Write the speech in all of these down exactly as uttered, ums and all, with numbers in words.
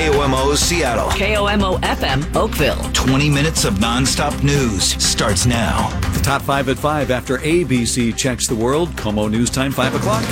K O M O Seattle. K O M O F M Oakville. twenty minutes of nonstop news starts now. The top five at five after A B C checks the world. KOMO News Time, five o'clock.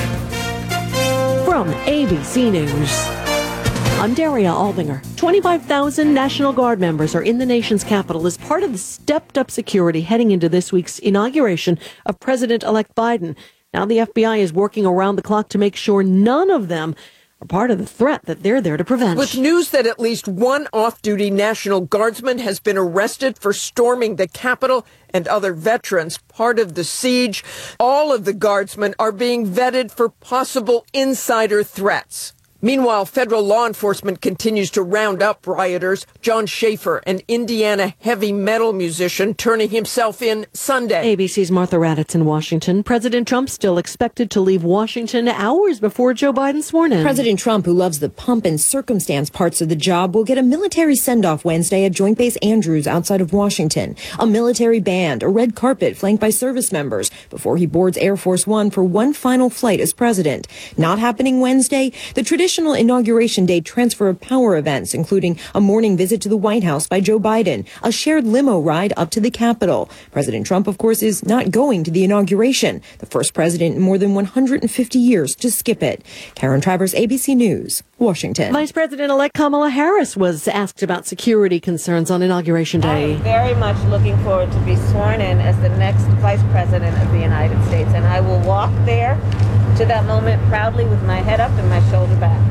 From A B C News, I'm Daria Albinger. twenty-five thousand National Guard members are in the nation's capital as part of the stepped-up security heading into this week's inauguration of President-elect Biden. Now the F B I is working around the clock to make sure none of them are part of the threat that they're there to prevent. With news that at least one off-duty National Guardsman has been arrested for storming the Capitol and other veterans part of the siege, all of the Guardsmen are being vetted for possible insider threats. Meanwhile, federal law enforcement continues to round up rioters. John Schaefer, an Indiana heavy metal musician, turning himself in Sunday. A B C's Martha Raddatz in Washington. President Trump still expected to leave Washington hours before Joe Biden sworn in. President Trump, who loves the pomp and circumstance parts of the job, will get a military send-off Wednesday at Joint Base Andrews outside of Washington. A military band, a red carpet flanked by service members before he boards Air Force One for one final flight as president. Not happening Wednesday, the traditional Traditional Inauguration Day transfer of power events, including a morning visit to the White House by Joe Biden, a shared limo ride up to the Capitol. President Trump, of course, is not going to the inauguration, the first president in more than one hundred fifty years to skip it. Karen Travers, A B C News, Washington. Vice President-elect Kamala Harris was asked about security concerns on Inauguration Day. I'm very much looking forward to be sworn in as the next Vice President of the United States, and I will walk there to that moment proudly with my head up and my shoulder back.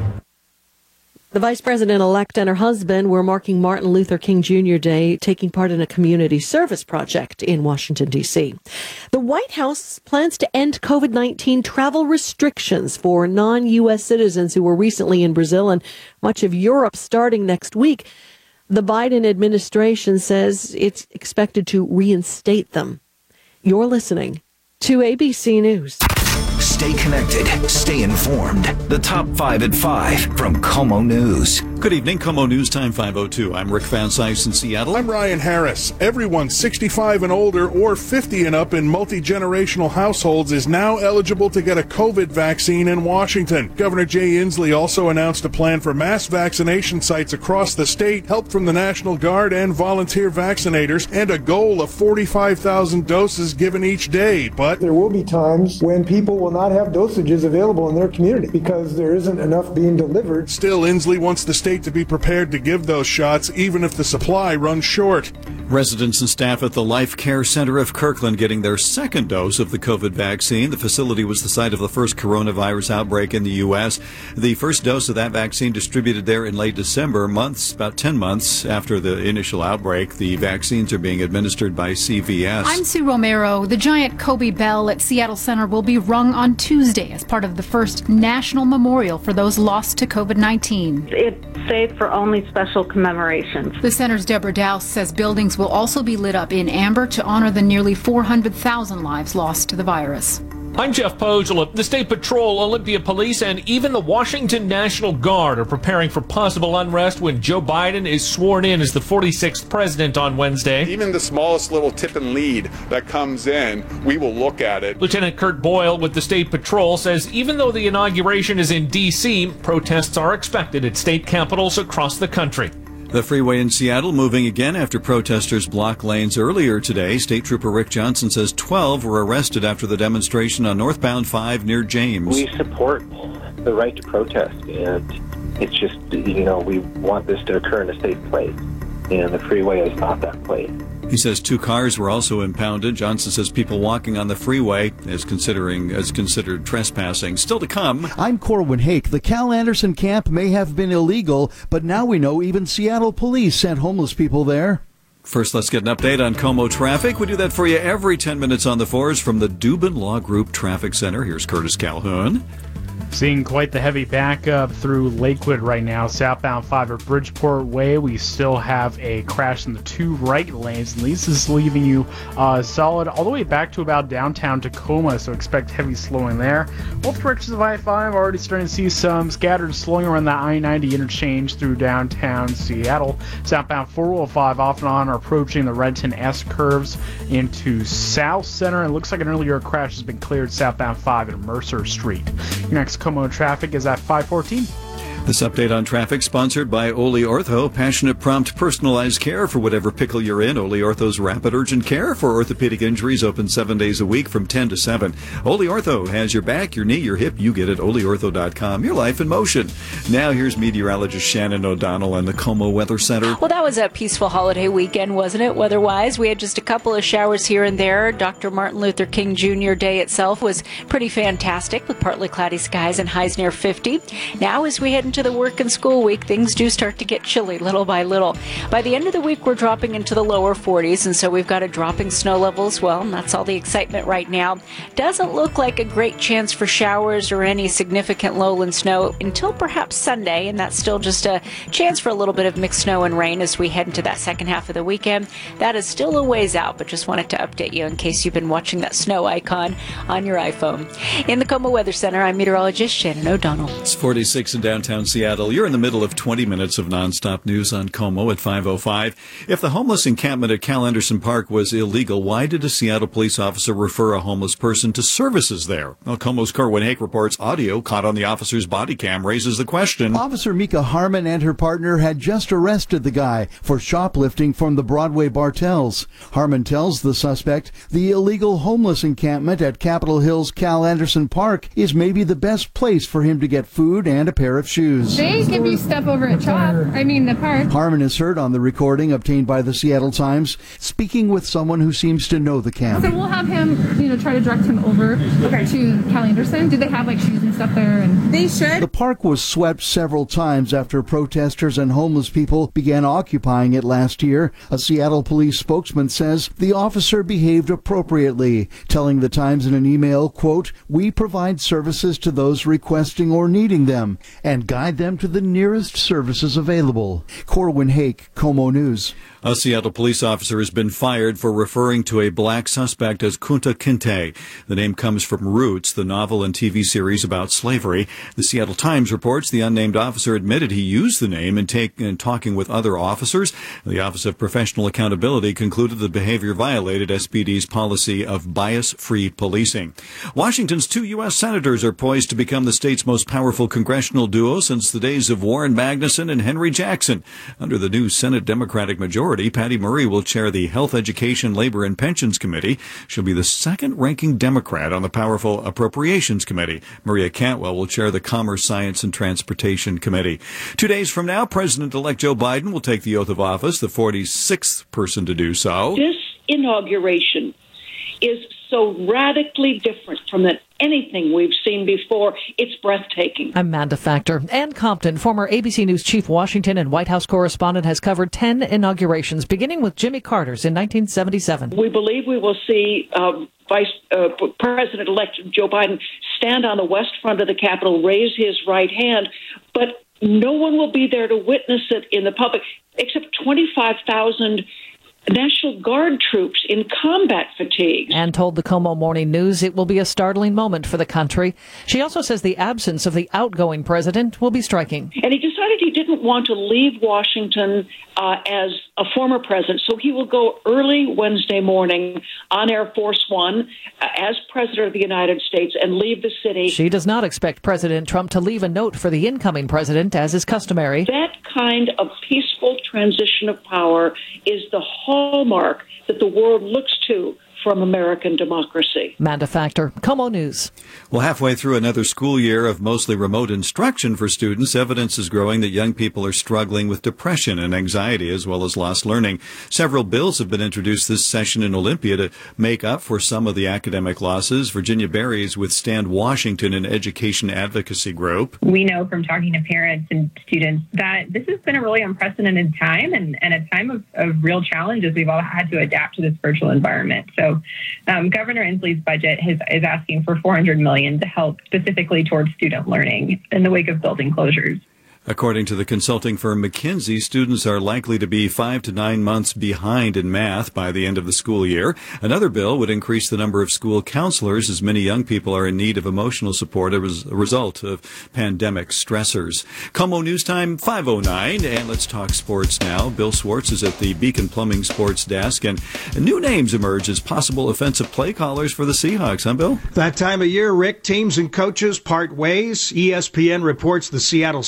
The vice president-elect and her husband were marking Martin Luther King Junior Day, taking part in a community service project in Washington, D C. The White House plans to end COVID nineteen travel restrictions for non-U S citizens who were recently in Brazil and much of Europe starting next week. The Biden administration says it's expected to reinstate them. You're listening to A B C News. Stay connected. Stay informed. The top five at five from KOMO News. Good evening, KOMO News Time five oh two. I'm Rick Van Sice in Seattle. I'm Ryan Harris. Everyone sixty-five and older or fifty and up in multi-generational households is now eligible to get a COVID vaccine in Washington. Governor Jay Inslee also announced a plan for mass vaccination sites across the state, help from the National Guard and volunteer vaccinators, and a goal of forty-five thousand doses given each day. But there will be times when people will not have dosages available in their community because there isn't enough being delivered. Still, Inslee wants the state to be prepared to give those shots even if the supply runs short. Residents and staff at the Life Care Center of Kirkland getting their second dose of the COVID vaccine. The facility was the site of the first coronavirus outbreak in the U S. The first dose of that vaccine distributed there in late December, months, about ten months after the initial outbreak. The vaccines are being administered by C V S. I'm Sue Romero. The giant Kobe bell at Seattle Center will be rung on Tuesday as part of the first national memorial for those lost to COVID nineteen. It's safe for only special commemorations. The center's Deborah Dowse says buildings will also be lit up in amber to honor the nearly four hundred thousand lives lost to the virus. I'm Jeff Pozela. The State Patrol, Olympia Police, and even the Washington National Guard are preparing for possible unrest when Joe Biden is sworn in as the forty-sixth president on Wednesday. Even the smallest little tip and lead that comes in, we will look at it. Lieutenant Kurt Boyle with the State Patrol says even though the inauguration is in D C, protests are expected at state capitals across the country. The freeway in Seattle moving again after protesters blocked lanes earlier today. State Trooper Rick Johnson says twelve were arrested after the demonstration on northbound five near James. We support the right to protest, and it's just, you know, we want this to occur in a safe place, and the freeway is not that place. He says two cars were also impounded. Johnson says people walking on the freeway is considering as considered trespassing. Still to come. I'm Corwin Hake. The Cal Anderson camp may have been illegal, but now we know even Seattle police sent homeless people there. First, let's get an update on KOMO traffic. We do that for you every ten minutes on the fours from the Dubin Law Group Traffic Center. Here's Curtis Calhoun. Seeing quite the heavy backup through Lakewood right now. Southbound five at Bridgeport Way, we still have a crash in the two right lanes. And this is leaving you uh, solid all the way back to about downtown Tacoma, so expect heavy slowing there. Both directions of I five already starting to see some scattered slowing around the I ninety interchange through downtown Seattle. Southbound four oh five off and on are approaching the Renton S curves into South Center. It looks like an earlier crash has been cleared southbound five at Mercer Street. Your next KOMO traffic is at five fourteen. This update on traffic sponsored by Ole Ortho. Passionate, prompt, personalized care for whatever pickle you're in. Ole Ortho's rapid urgent care for orthopedic injuries, open seven days a week from ten to seven. Ole Ortho has your back, your knee, your hip. You get it. ole ortho dot com. Your life in motion. Now here's meteorologist Shannon O'Donnell in the Como Weather Center. Well, that was a peaceful holiday weekend, wasn't it? Weather-wise, we had just a couple of showers here and there. Doctor Martin Luther King Junior Day itself was pretty fantastic with partly cloudy skies and highs near fifty. Now, as we head into the work and school week, things do start to get chilly little by little. By the end of the week, we're dropping into the lower forties, and so we've got a dropping snow level as well, and that's all the excitement right now. Doesn't look like a great chance for showers or any significant lowland snow until perhaps Sunday, and that's still just a chance for a little bit of mixed snow and rain as we head into that second half of the weekend. That is still a ways out, but just wanted to update you in case you've been watching that snow icon on your iPhone. In the Como Weather Center, I'm meteorologist Shannon O'Donnell. It's forty-six in downtown Seattle. You're in the middle of twenty minutes of nonstop news on Como at five oh five. If the homeless encampment at Cal Anderson Park was illegal, why did a Seattle police officer refer a homeless person to services there? Well, Como's Corwin Hake reports audio caught on the officer's body cam raises the question. Officer Mika Harmon and her partner had just arrested the guy for shoplifting from the Broadway Bartels. Harmon tells the suspect the illegal homeless encampment at Capitol Hill's Cal Anderson Park is maybe the best place for him to get food and a pair of shoes. They give you stuff over at CHOP, I mean the park. Harmon is heard on the recording obtained by the Seattle Times, speaking with someone who seems to know the camp. So we'll have him, you know, try to direct him over okay. to Cal Anderson. Do they have like shoes and stuff there? And they should. The park was swept several times after protesters and homeless people began occupying it last year. A Seattle police spokesman says the officer behaved appropriately, telling the Times in an email, quote, "We provide services to those requesting or needing them and guide them to the nearest services available." Corwin Hake, Como News. A Seattle police officer has been fired for referring to a black suspect as Kunta Kinte. The name comes from Roots, the novel and T V series about slavery. The Seattle Times reports the unnamed officer admitted he used the name in, take, in talking with other officers. The Office of Professional Accountability concluded the behavior violated S P D's policy of bias-free policing. Washington's two U S senators are poised to become the state's most powerful congressional duo since the days of Warren Magnuson and Henry Jackson. Under the new Senate Democratic majority, Patty Murray will chair the Health, Education, Labor, and Pensions Committee. She'll be the second-ranking Democrat on the powerful Appropriations Committee. Maria Cantwell will chair the Commerce, Science, and Transportation Committee. Two days from now, President-elect Joe Biden will take the oath of office, the forty-sixth person to do so. This inauguration is so radically different from that anything we've seen before. It's breathtaking. Amanda Factor. Ann Compton, former A B C News chief Washington and White House correspondent, has covered ten inaugurations, beginning with Jimmy Carter's in nineteen seventy-seven. We believe we will see uh, Vice uh, President-elect Joe Biden stand on the west front of the Capitol, raise his right hand, but no one will be there to witness it in the public, except twenty-five thousand National Guard troops in combat fatigues. And told the Como Morning News it will be a startling moment for the country. She also says the absence of the outgoing president will be striking. And he decided he didn't want to leave Washington uh, as a former president, so he will go early Wednesday morning on Air Force One uh, as president of the United States and leave the city. She does not expect President Trump to leave a note for the incoming president, as is customary. That kind of peaceful transition of power is the hallmark that the world looks to from American democracy. Amanda Factor, Como News. Well, halfway through another school year of mostly remote instruction for students, evidence is growing that young people are struggling with depression and anxiety as well as lost learning. Several bills have been introduced this session in Olympia to make up for some of the academic losses. Virginia Berry is with Stand Washington, an education advocacy group. We know from talking to parents and students that this has been a really unprecedented time and, and a time of, of real challenges. We've all had to adapt to this virtual environment. So Um, Governor Inslee's budget has, is asking for four hundred million dollars to help specifically towards student learning in the wake of building closures. According to the consulting firm McKinsey, students are likely to be five to nine months behind in math by the end of the school year. Another bill would increase the number of school counselors, as many young people are in need of emotional support as a result of pandemic stressors. Como News Time, five oh nine, and let's talk sports now. Bill Swartz is at the Beacon Plumbing Sports Desk, and new names emerge as possible offensive play callers for the Seahawks, huh, Bill? That time of year, Rick, teams and coaches part ways. E S P N reports the Seattle Seahawks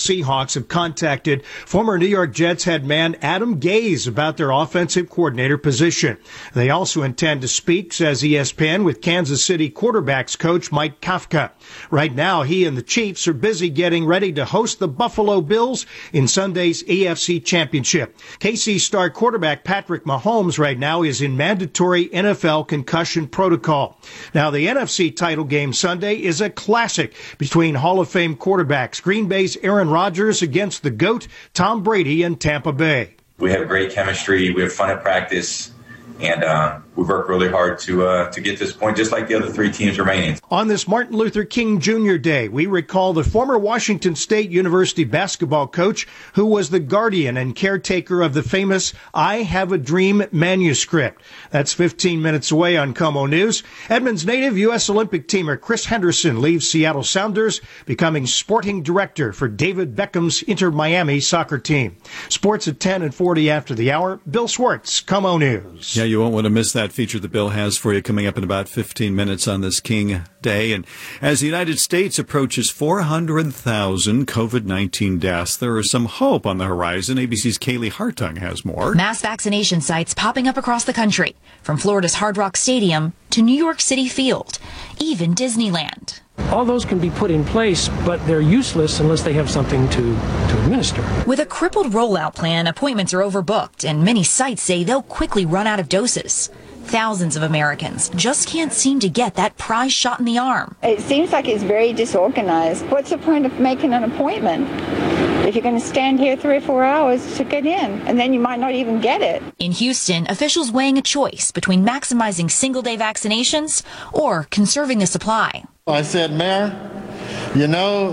Seahawks have contacted former New York Jets head man Adam Gase about their offensive coordinator position. They also intend to speak, says E S P N, with Kansas City quarterbacks coach Mike Kafka. Right now, he and the Chiefs are busy getting ready to host the Buffalo Bills in Sunday's A F C Championship. K C star quarterback Patrick Mahomes right now is in mandatory N F L concussion protocol. Now, the N F C title game Sunday is a classic between Hall of Fame quarterbacks. Green Bay's Aaron Rodgers against the GOAT, Tom Brady in Tampa Bay. We have great chemistry. We have fun at practice. And uh, we work really hard to uh, to get to this point, just like the other three teams remaining. On this Martin Luther King Junior Day, we recall the former Washington State University basketball coach who was the guardian and caretaker of the famous I Have a Dream manuscript. That's fifteen minutes away on KOMO News. Edmonds native U S Olympic teamer Chris Henderson leaves Seattle Sounders, becoming sporting director for David Beckham's Inter Miami soccer team. Sports at ten and forty after the hour. Bill Schwartz, KOMO News. Yeah, you won't want to miss that feature that Bill has for you coming up in about fifteen minutes on this King Day. And as the United States approaches four hundred thousand COVID nineteen deaths, there is some hope on the horizon. A B C's Kaylee Hartung has more. Mass vaccination sites popping up across the country, from Florida's Hard Rock Stadium to New York City Field, even Disneyland. All those can be put in place, but they're useless unless they have something to, to administer. With a crippled rollout plan, appointments are overbooked, and many sites say they'll quickly run out of doses. Thousands of Americans just can't seem to get that prize shot in the arm. It seems like it's very disorganized. What's the point of making an appointment if you're going to stand here three or four hours to get in, and then you might not even get it? In Houston, officials weighing a choice between maximizing single-day vaccinations or conserving the supply. I said, Mayor, you know,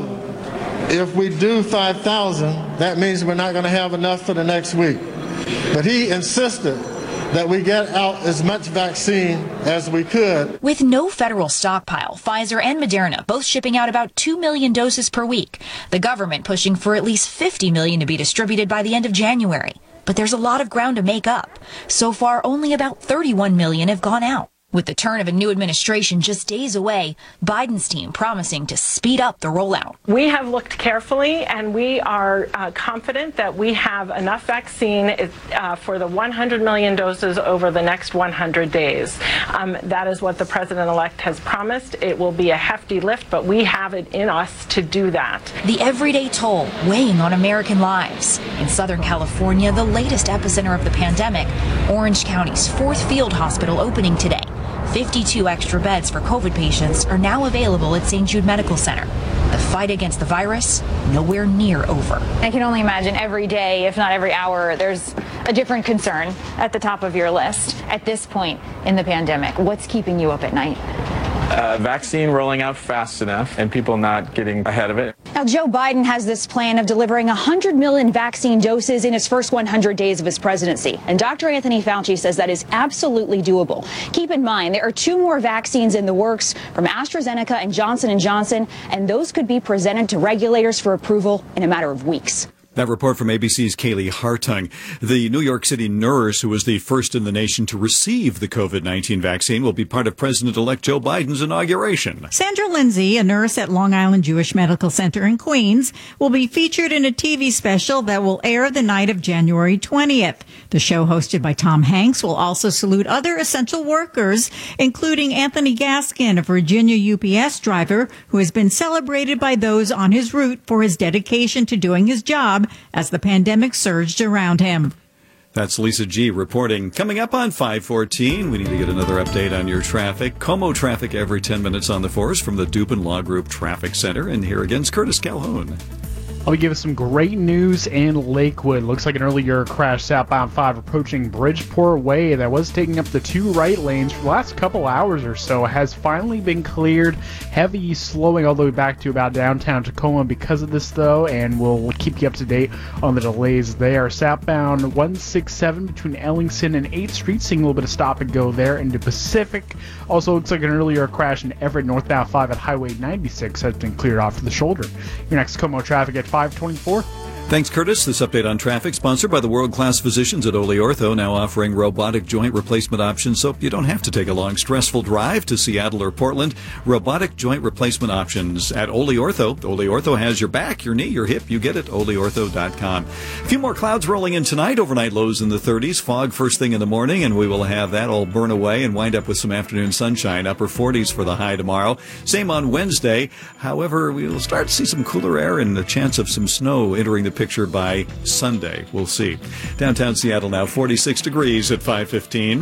if we do five thousand, that means we're not going to have enough for the next week. But he insisted that we get out as much vaccine as we could. With no federal stockpile, Pfizer and Moderna both shipping out about two million doses per week. The government pushing for at least fifty million to be distributed by the end of January. But there's a lot of ground to make up. So far, only about thirty-one million have gone out. With the turn of a new administration just days away, Biden's team promising to speed up the rollout. We have looked carefully, and we are uh, confident that we have enough vaccine uh, for the one hundred million doses over the next one hundred days. Um, that is what the president-elect has promised. It will be a hefty lift, but we have it in us to do that. The everyday toll weighing on American lives. In Southern California, the latest epicenter of the pandemic, Orange County's fourth field hospital opening today. fifty-two extra beds for COVID patients are now available at Saint Jude Medical Center. The fight against the virus, nowhere near over. I can only imagine every day, if not every hour, there's a different concern at the top of your list. At this point in the pandemic, what's keeping you up at night? Uh, vaccine rolling out fast enough and people not getting ahead of it. Now, Joe Biden has this plan of delivering one hundred million vaccine doses in his first one hundred days of his presidency. And Doctor Anthony Fauci says that is absolutely doable. Keep in mind, there are two more vaccines in the works from AstraZeneca and Johnson and Johnson, and those could be presented to regulators for approval in a matter of weeks. That report from A B C's Kaylee Hartung. The New York City nurse who was the first in the nation to receive the COVID nineteen vaccine will be part of President-elect Joe Biden's inauguration. Sandra Lindsay, a nurse at Long Island Jewish Medical Center in Queens, will be featured in a T V special that will air the night of January twentieth. The show, hosted by Tom Hanks, will also salute other essential workers, including Anthony Gaskin, a Virginia U P S driver who has been celebrated by those on his route for his dedication to doing his job as the pandemic surged around him. That's Lisa G. reporting. Coming up on five fourteen, we need to get another update on your traffic. KOMO traffic every ten minutes on the force from the Dubin Law Group Traffic Center. And here again is Curtis Calhoun. I'll be giving some great news in Lakewood. Looks like an earlier crash southbound five approaching Bridgeport Way that was taking up the two right lanes for the last couple hours or so has finally been cleared. Heavy slowing all the way back to about downtown Tacoma because of this, though, and we'll keep you up to date on the delays there. Southbound one sixty-seven between Ellingson and eighth Street, seeing a little bit of stop and go there into Pacific. Also looks like an earlier crash in Everett northbound five at Highway ninety-six has been cleared off to the shoulder. Your next KOMO traffic at five twenty-four. Thanks, Curtis. This update on traffic sponsored by the world-class physicians at Ole Ortho, now offering robotic joint replacement options so you don't have to take a long, stressful drive to Seattle or Portland. Robotic joint replacement options at Ole Ortho. Ole Ortho has your back, your knee, your hip. You get it, ole ortho dot com. A few more clouds rolling in tonight. Overnight lows in the thirties. Fog first thing in the morning, and we will have that all burn away and wind up with some afternoon sunshine. Upper forties for the high tomorrow. Same on Wednesday. However, we will start to see some cooler air and a chance of some snow entering the picture by Sunday. We'll see. Downtown Seattle now forty-six degrees at five fifteen.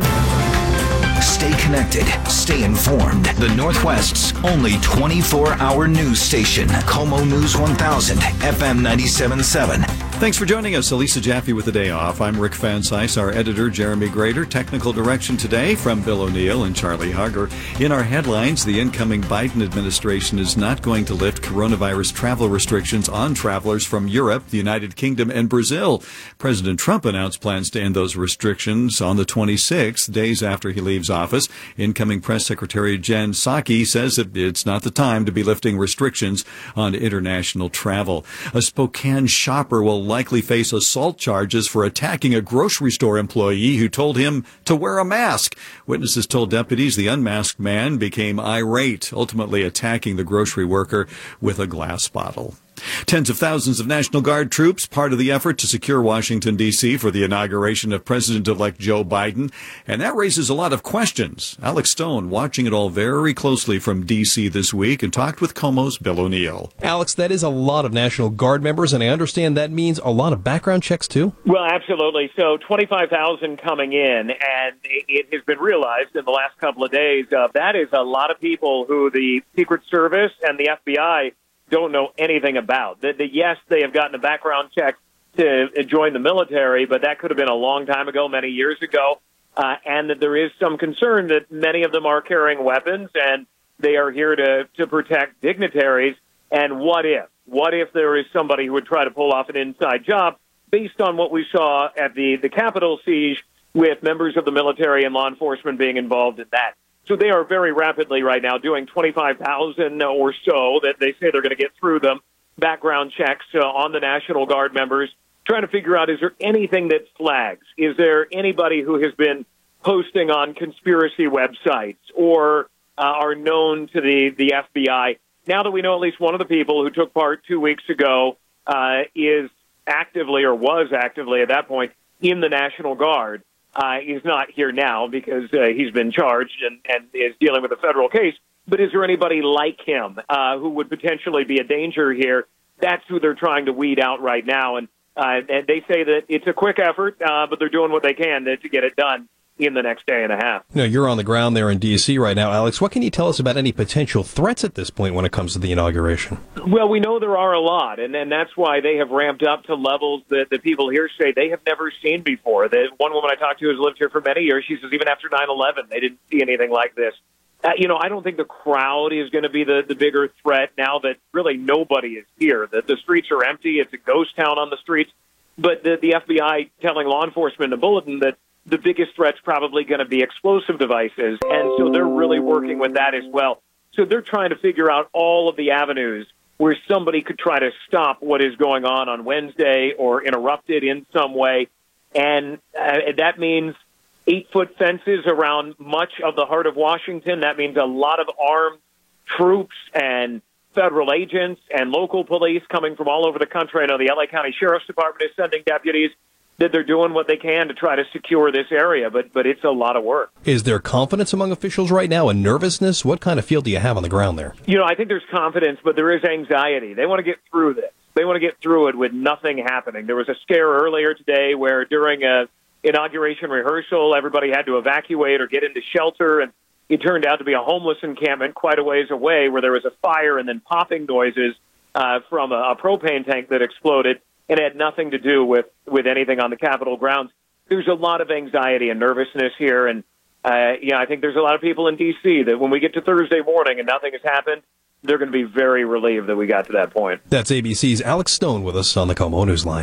Stay connected. Stay informed. The Northwest's only twenty-four hour news station. Como News one thousand, F M ninety-seven point seven. Thanks for joining us. Elisa Jaffe with the day off. I'm Rick Van Cise, our editor, Jeremy Grader. Technical direction today from Bill O'Neill and Charlie Hugger. In our headlines, the incoming Biden administration is not going to lift coronavirus travel restrictions on travelers from Europe, the United Kingdom, and Brazil. President Trump announced plans to end those restrictions on the twenty-sixth, days after he leaves office. Incoming Press Secretary Jen Psaki says that it's not the time to be lifting restrictions on international travel. A Spokane shopper will likely face assault charges for attacking a grocery store employee who told him to wear a mask. Witnesses told deputies the unmasked man became irate, ultimately attacking the grocery worker with a glass bottle. Tens of thousands of National Guard troops, part of the effort to secure Washington, D C for the inauguration of President-elect Joe Biden. And that raises a lot of questions. Alex Stone watching it all very closely from D C this week and talked with Como's Bill O'Neill. Alex, that is a lot of National Guard members, and I understand that means a lot of background checks, too? Well, absolutely. So twenty-five thousand coming in, and it has been realized in the last couple of days, uh, that is a lot of people who the Secret Service and the F B I don't know anything about. The, the, yes, they have gotten a background check to join the military, but that could have been a long time ago, many years ago, uh, and that there is some concern that many of them are carrying weapons, and they are here to, to protect dignitaries. And what if? What if there is somebody who would try to pull off an inside job based on what we saw at the, the Capitol siege with members of the military and law enforcement being involved in that? So they are very rapidly right now doing twenty-five thousand or so that they say they're going to get through them, background checks uh, on the National Guard members, trying to figure out, is there anything that flags? Is there anybody who has been posting on conspiracy websites or uh, are known to the, the F B I? Now that we know at least one of the people who took part two weeks ago uh, is actively or was actively at that point in the National Guard. Uh, he's not here now because uh, he's been charged and, and is dealing with a federal case. But is there anybody like him uh, who would potentially be a danger here? That's who they're trying to weed out right now. And, uh, and they say that it's a quick effort, uh, but they're doing what they can to, to get it done in the next day and a half. You know, you're on the ground there in D C right now, Alex. What can you tell us about any potential threats at this point when it comes to the inauguration? Well, we know there are a lot, and, and that's why they have ramped up to levels that the people here say they have never seen before. The one woman I talked to has lived here for many years. She says even after nine eleven, they didn't see anything like this. Uh, you know, I don't think the crowd is going to be the, the bigger threat now that really nobody is here. The, the streets are empty. It's a ghost town on the streets. But the, the F B I telling law enforcement in a bulletin that the biggest threat's probably going to be explosive devices. And so they're really working with that as well. So they're trying to figure out all of the avenues where somebody could try to stop what is going on on Wednesday or interrupt it in some way. And uh, that means eight-foot fences around much of the heart of Washington. That means a lot of armed troops and federal agents and local police coming from all over the country. I know the L A County Sheriff's Department is sending deputies, that they're doing what they can to try to secure this area, but but it's a lot of work. Is there confidence among officials right now and nervousness? What kind of feel do you have on the ground there? You know, I think there's confidence, but there is anxiety. They want to get through this. They want to get through it with nothing happening. There was a scare earlier today where during a inauguration rehearsal, everybody had to evacuate or get into shelter, and it turned out to be a homeless encampment quite a ways away where there was a fire and then popping noises uh, from a, a propane tank that exploded. It had nothing to do with, with anything on the Capitol grounds. There's a lot of anxiety and nervousness here, and uh, yeah, I think there's a lot of people in D C that when we get to Thursday morning and nothing has happened, they're going to be very relieved that we got to that point. That's A B C's Alex Stone with us on the Como Newsline.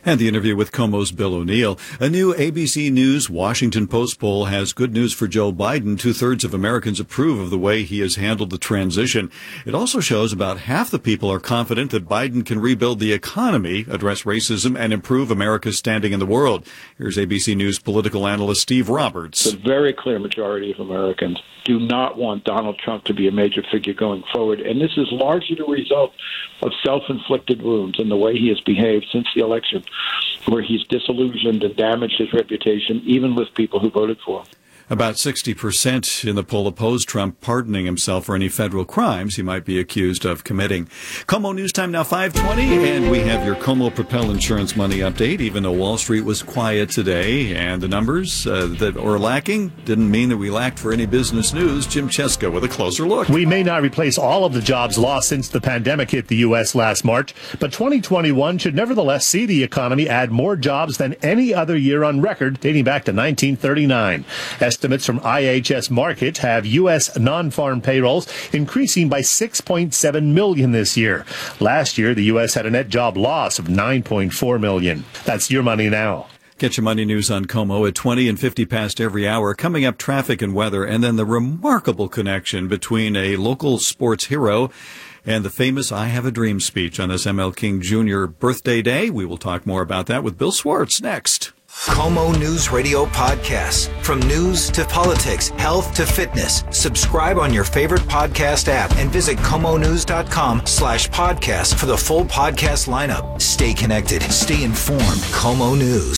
And the interview with KOMO's Bill O'Neill. A new A B C News Washington Post poll has good news for Joe Biden. Two-thirds of Americans approve of the way he has handled the transition. It also shows about half the people are confident that Biden can rebuild the economy, address racism, and improve America's standing in the world. Here's A B C News political analyst Steve Roberts. The very clear majority of Americans do not want Donald Trump to be a major figure going forward. And this is largely the result of self-inflicted wounds and the way he has behaved since the election, where he's disillusioned and damaged his reputation, even with people who voted for him. About sixty percent in the poll oppose Trump pardoning himself for any federal crimes he might be accused of committing. KOMO News Time now five twenty, and we have your KOMO Propel Insurance Money Update. Even though Wall Street was quiet today and the numbers uh, that were lacking didn't mean that we lacked for any business news. Jim Cheska with a closer look. We may not replace all of the jobs lost since the pandemic hit the U S last March, but twenty twenty-one should nevertheless see the economy add more jobs than any other year on record dating back to nineteen thirty-nine. Estimates from I H S Markit have U S non-farm payrolls increasing by six point seven million this year. Last year, the U S had a net job loss of nine point four million. That's your money now. Get your money news on KOMO at twenty and fifty past every hour. Coming up, traffic and weather, and then the remarkable connection between a local sports hero and the famous I Have a Dream speech on this M L King Junior birthday day. We will talk more about that with Bill Swartz next. KOMO News Radio podcasts. From news to politics, health to fitness. Subscribe on your favorite podcast app and visit komonews.com slash podcast for the full podcast lineup. Stay connected. Stay informed. KOMO News.